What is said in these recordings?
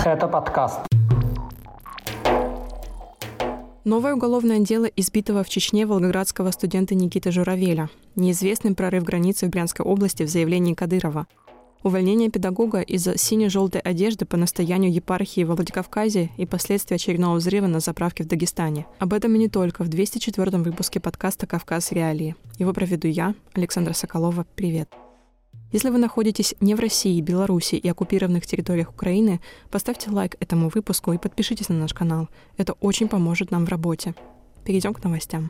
Это подкаст. Новое уголовное дело избитого в Чечне волгоградского студента Никиты Журавеля. Неизвестный прорыв границы в Брянской области в заявлении Кадырова. Увольнение педагога из-за сине-желтой одежды по настоянию епархии во Владикавказе и последствия очередного взрыва на заправке в Дагестане. Об этом и не только в 204-м выпуске подкаста «Кавказ. Реалии». Его проведу я, Александра Соколова. Привет. Если вы находитесь не в России, Беларуси и оккупированных территориях Украины, поставьте лайк этому выпуску и подпишитесь на наш канал. Это очень поможет нам в работе. Перейдем к новостям.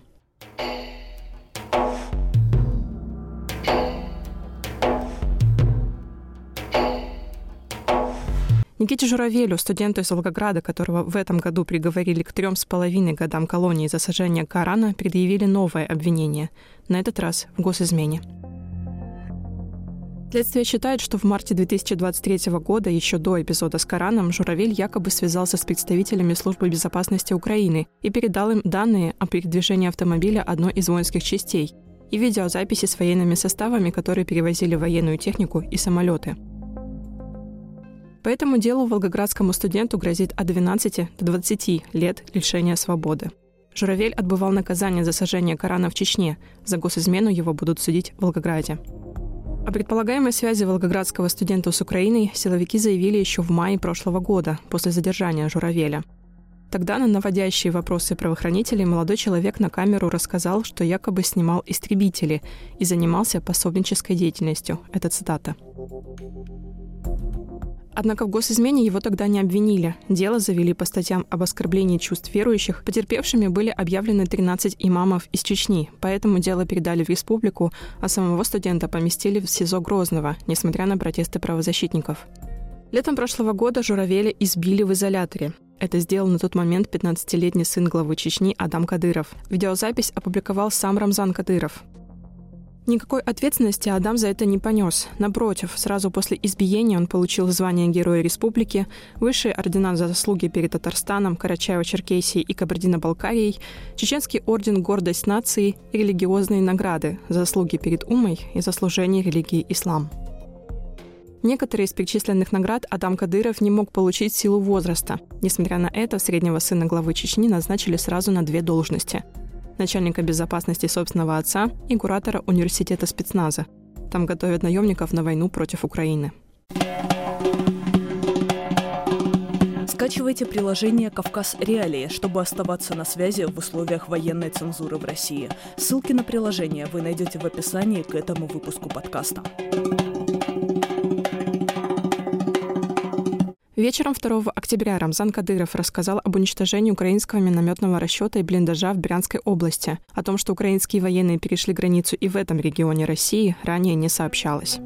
Никите Журавелю, студенту из Волгограда, которого в этом году приговорили к 3,5 годам колонии за сожжение Корана, предъявили новое обвинение, на этот раз в госизмене. Следствие считает, что в марте 2023 года, еще до эпизода с Кораном, Журавель якобы связался с представителями Службы безопасности Украины и передал им данные о передвижении автомобиля одной из воинских частей и видеозаписи с военными составами, которые перевозили военную технику и самолеты. По этому делу волгоградскому студенту грозит от 12 до 20 лет лишения свободы. Журавель отбывал наказание за сожжение Корана в Чечне. За госизмену его будут судить в Волгограде. О предполагаемой связи волгоградского студента с Украиной силовики заявили еще в мае прошлого года, после задержания Журавеля. Тогда на наводящие вопросы правоохранителей молодой человек на камеру рассказал, что якобы снимал истребители и занимался пособнической деятельностью. Это цитата. Однако в госизмене его тогда не обвинили. Дело завели по статьям об оскорблении чувств верующих. Потерпевшими были объявлены 13 имамов из Чечни, поэтому дело передали в республику, а самого студента поместили в СИЗО Грозного, несмотря на протесты правозащитников. Летом прошлого года Журавеля избили в изоляторе. Это сделал на тот момент 15-летний сын главы Чечни Адам Кадыров. Видеозапись опубликовал сам Рамзан Кадыров. Никакой ответственности Адам за это не понес. Напротив, сразу после избиения он получил звание Героя Республики, высшие ордена за заслуги перед Татарстаном, Карачаево-Черкесией и Кабардино-Балкарией, Чеченский орден «Гордость нации» и религиозные награды за заслуги перед уммой и за служение религии ислам. Некоторые из перечисленных наград Адам Кадыров не мог получить в силу возраста. Несмотря на это, среднего сына главы Чечни назначили сразу на 2 должности – начальника безопасности собственного отца и куратора университета спецназа. Там готовят наемников на войну против Украины. Скачивайте приложение «Кавказ. Реалии», чтобы оставаться на связи в условиях военной цензуры в России. Ссылки на приложение вы найдете в описании к этому выпуску подкаста. Вечером 2 октября Рамзан Кадыров рассказал об уничтожении украинского минометного расчета и блиндажа в Брянской области. О том, что украинские военные перешли границу и в этом регионе России, ранее не сообщалось.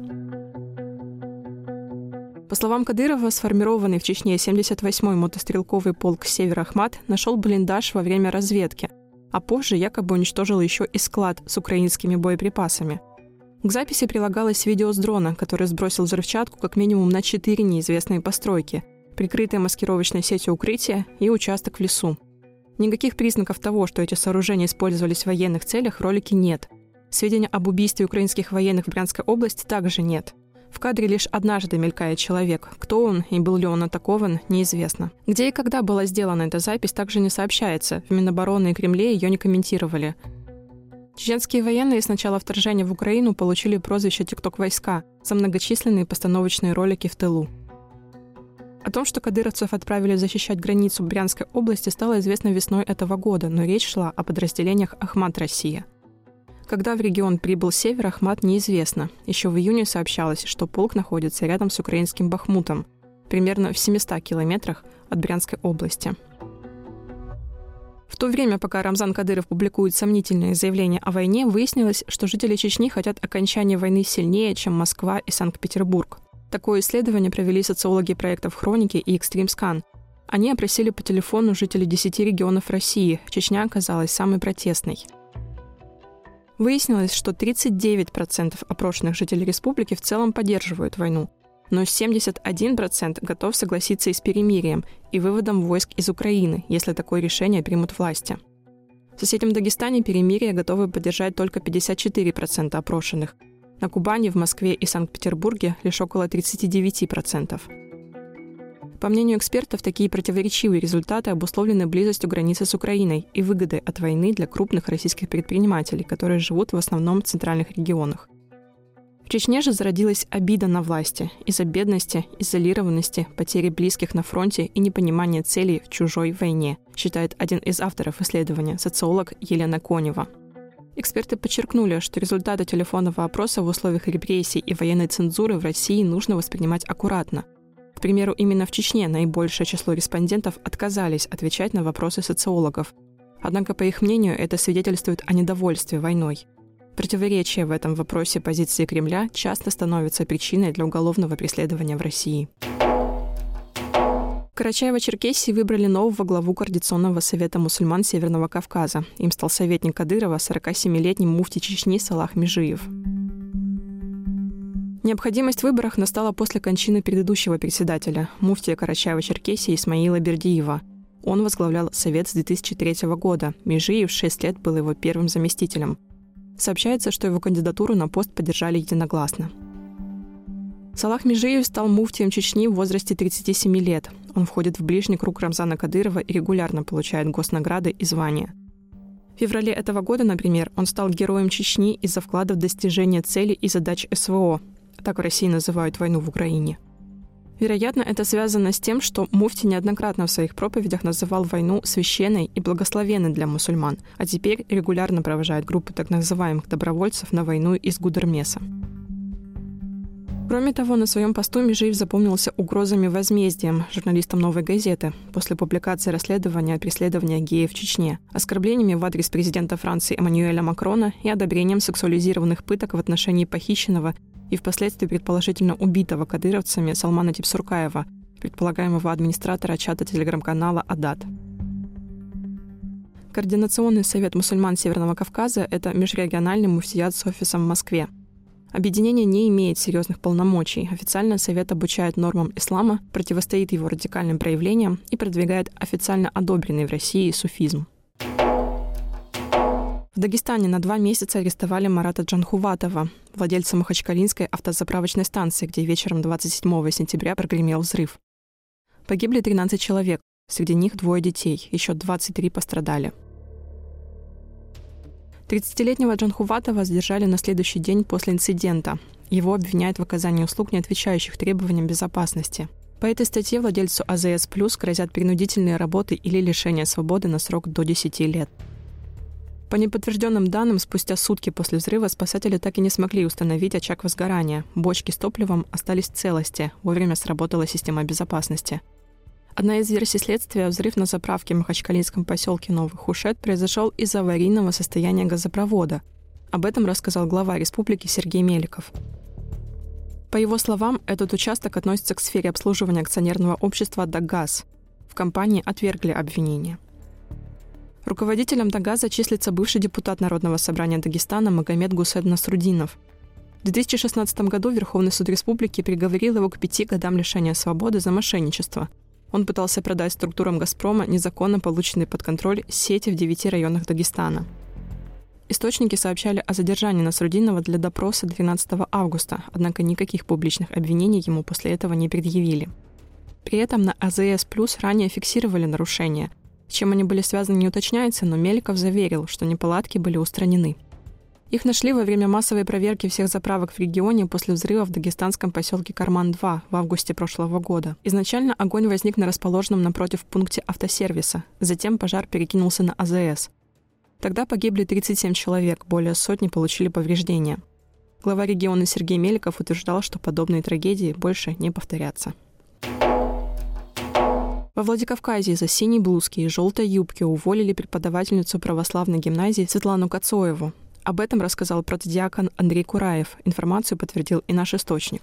По словам Кадырова, сформированный в Чечне 78-й мотострелковый полк «Север-Ахмат» нашел блиндаж во время разведки, а позже якобы уничтожил еще и склад с украинскими боеприпасами. К записи прилагалось видео с дрона, который сбросил взрывчатку как минимум на 4 неизвестные постройки, прикрытые маскировочной сетью укрытия и участок в лесу. Никаких признаков того, что эти сооружения использовались в военных целях, в ролике нет. Сведений об убийстве украинских военных в Брянской области также нет. В кадре лишь однажды мелькает человек. Кто он и был ли он атакован, неизвестно. Где и когда была сделана эта запись, также не сообщается. В Минобороны и Кремле ее не комментировали. Чеченские военные с начала вторжения в Украину получили прозвище «Тикток-войска» за многочисленные постановочные ролики в тылу. О том, что кадыровцев отправили защищать границу Брянской области, стало известно весной этого года, но речь шла о подразделениях «Ахмат Россия». Когда в регион прибыл «Север», «Ахмат» неизвестно. Еще в июне сообщалось, что полк находится рядом с украинским Бахмутом, примерно в 700 километрах от Брянской области. В то время, пока Рамзан Кадыров публикует сомнительные заявления о войне, выяснилось, что жители Чечни хотят окончания войны сильнее, чем Москва и Санкт-Петербург. Такое исследование провели социологи проектов «Хроники» и «Экстримскан». Они опросили по телефону жителей 10 регионов России. Чечня оказалась самой протестной. Выяснилось, что 39% опрошенных жителей республики в целом поддерживают войну, но 71% готов согласиться и с перемирием и выводом войск из Украины, если такое решение примут власти. В соседнем Дагестане перемирие готовы поддержать только 54% опрошенных. На Кубани, в Москве и Санкт-Петербурге лишь около 39%. По мнению экспертов, такие противоречивые результаты обусловлены близостью границы с Украиной и выгодой от войны для крупных российских предпринимателей, которые живут в основном в центральных регионах. В Чечне же зародилась обида на власти из-за бедности, изолированности, потери близких на фронте и непонимания целей в чужой войне, считает один из авторов исследования, социолог Елена Конева. Эксперты подчеркнули, что результаты телефонного опроса в условиях репрессий и военной цензуры в России нужно воспринимать аккуратно. К примеру, именно в Чечне наибольшее число респондентов отказались отвечать на вопросы социологов. Однако, по их мнению, это свидетельствует о недовольстве войной. Противоречие в этом вопросе позиции Кремля часто становится причиной для уголовного преследования в России. В Карачаево-Черкесии выбрали нового главу Координационного совета мусульман Северного Кавказа. Им стал советник Кадырова, 47-летний муфти Чечни Салах Межиев. Необходимость в выборах настала после кончины предыдущего председателя, муфтия Карачаево-Черкесии Исмаила Бердиева. Он возглавлял совет с 2003 года. Межиев 6 лет был его первым заместителем. Сообщается, что его кандидатуру на пост поддержали единогласно. Салах Межиев стал муфтием Чечни в возрасте 37 лет. Он входит в ближний круг Рамзана Кадырова и регулярно получает госнаграды и звания. В феврале этого года, например, он стал героем Чечни из-за вклада в достижение целей и задач СВО. Так в России называют войну в Украине. Вероятно, это связано с тем, что муфти неоднократно в своих проповедях называл войну священной и благословенной для мусульман, а теперь регулярно провожает группы так называемых добровольцев на войну из Гудермеса. Кроме того, на своем посту Межиев запомнился угрозами возмездием журналистам «Новой газеты» после публикации расследования о преследовании геев в Чечне, оскорблениями в адрес президента Франции Эммануэля Макрона и одобрением сексуализированных пыток в отношении похищенного и впоследствии предположительно убитого кадыровцами Салмана Типсуркаева, предполагаемого администратора чата телеграм-канала «Адат». Координационный совет мусульман Северного Кавказа – это межрегиональный муфтият с офисом в Москве. Объединение не имеет серьезных полномочий. Официально совет обучает нормам ислама, противостоит его радикальным проявлениям и продвигает официально одобренный в России суфизм. В Дагестане на 2 месяца арестовали Марата Джанхуватова, владельца Махачкалинской автозаправочной станции, где вечером 27 сентября прогремел взрыв. Погибли 13 человек, среди них 2 детей, еще 23 пострадали. 30-летнего Джанхуватова задержали на следующий день после инцидента. Его обвиняют в оказании услуг, не отвечающих требованиям безопасности. По этой статье владельцу АЗС Плюс грозят принудительные работы или лишение свободы на срок до 10 лет. По неподтвержденным данным, спустя сутки после взрыва спасатели так и не смогли установить очаг возгорания. Бочки с топливом остались в целости, вовремя сработала система безопасности. Одна из версий следствия – взрыв на заправке в Махачкалинском поселке Новый Хушет произошел из-за аварийного состояния газопровода. Об этом рассказал глава республики Сергей Меликов. По его словам, этот участок относится к сфере обслуживания акционерного общества «Даггаз». В компании отвергли обвинения. Руководителем «Даггаза» числится бывший депутат Народного собрания Дагестана Магомед Гусейн Насрудинов. В 2016 году Верховный суд республики приговорил его к 5 годам лишения свободы за мошенничество. Он пытался продать структурам «Газпрома» незаконно полученные под контроль сети в 9 районах Дагестана. Источники сообщали о задержании Насрудинова для допроса 12 августа, однако никаких публичных обвинений ему после этого не предъявили. При этом на АЗС Плюс ранее фиксировали нарушения. С чем они были связаны, не уточняется, но Меликов заверил, что неполадки были устранены. Их нашли во время массовой проверки всех заправок в регионе после взрыва в дагестанском поселке Карман-2 в августе прошлого года. Изначально огонь возник на расположенном напротив пункте автосервиса. Затем пожар перекинулся на АЗС. Тогда погибли 37 человек, более сотни получили повреждения. Глава региона Сергей Меликов утверждал, что подобные трагедии больше не повторятся. Во Владикавказе за синие блузки и желтой юбки уволили преподавательницу православной гимназии Светлану Кацоеву. Об этом рассказал протодиакон Андрей Кураев. Информацию подтвердил и наш источник.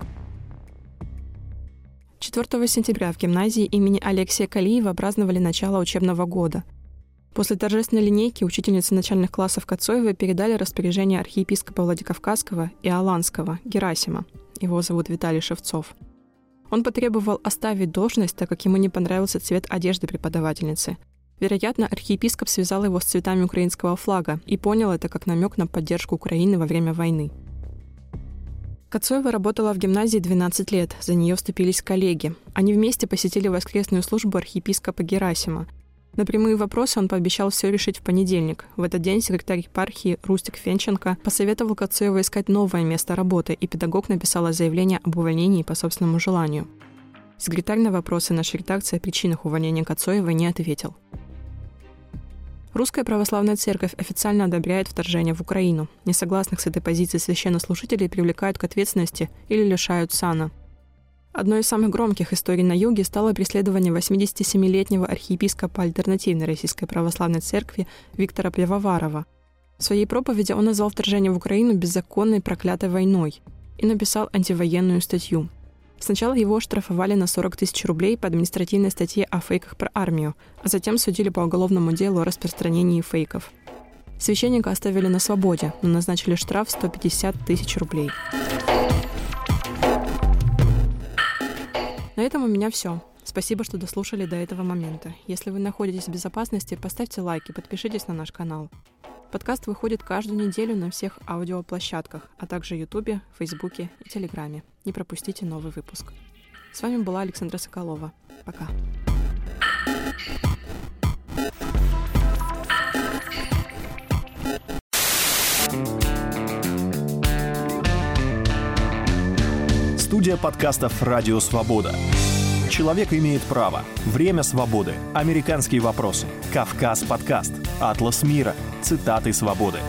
4 сентября в гимназии имени Алексея Калиева праздновали начало учебного года. После торжественной линейки учительницы начальных классов Кацоевой передали распоряжение архиепископа Владикавказского и Аланского Герасима. Его зовут Виталий Шевцов. Он потребовал оставить должность, так как ему не понравился цвет одежды преподавательницы. Вероятно, архиепископ связал его с цветами украинского флага и понял это как намек на поддержку Украины во время войны. Коцоева работала в гимназии 12 лет, за нее вступились коллеги. Они вместе посетили воскресную службу архиепископа Герасима. На прямые вопросы он пообещал все решить в понедельник. В этот день секретарь епархии Рустик Фенченко посоветовал Коцоевой искать новое место работы, и педагог написала заявление об увольнении по собственному желанию. Секретарь на вопросы нашей редакции о причинах увольнения Коцоевой не ответил. Русская православная церковь официально одобряет вторжение в Украину. Несогласных с этой позицией священнослужителей привлекают к ответственности или лишают сана. Одной из самых громких историй на Юге стало преследование 87-летнего архиепископа Альтернативной Российской Православной Церкви Виктора Пивоварова. В своей проповеди он назвал вторжение в Украину беззаконной проклятой войной и написал антивоенную статью. Сначала его оштрафовали на 40 тысяч рублей по административной статье о фейках про армию, а затем судили по уголовному делу о распространении фейков. Священника оставили на свободе, но назначили штраф 150 тысяч рублей. На этом у меня все. Спасибо, что дослушали до этого момента. Если вы находитесь в безопасности, поставьте лайк и подпишитесь на наш канал. Подкаст выходит каждую неделю на всех аудиоплощадках, а также в Ютубе, Фейсбуке и Телеграме. Не пропустите новый выпуск. С вами была Александра Соколова. Пока. Студия подкастов «Радио Свобода». Человек имеет право. Время свободы. Американские вопросы. Кавказ подкаст. Атлас мира. Цитаты свободы.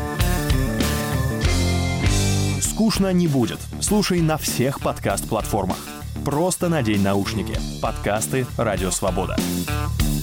Скучно не будет. Слушай на всех подкаст-платформах. Просто надень наушники. Подкасты «Радио Свобода».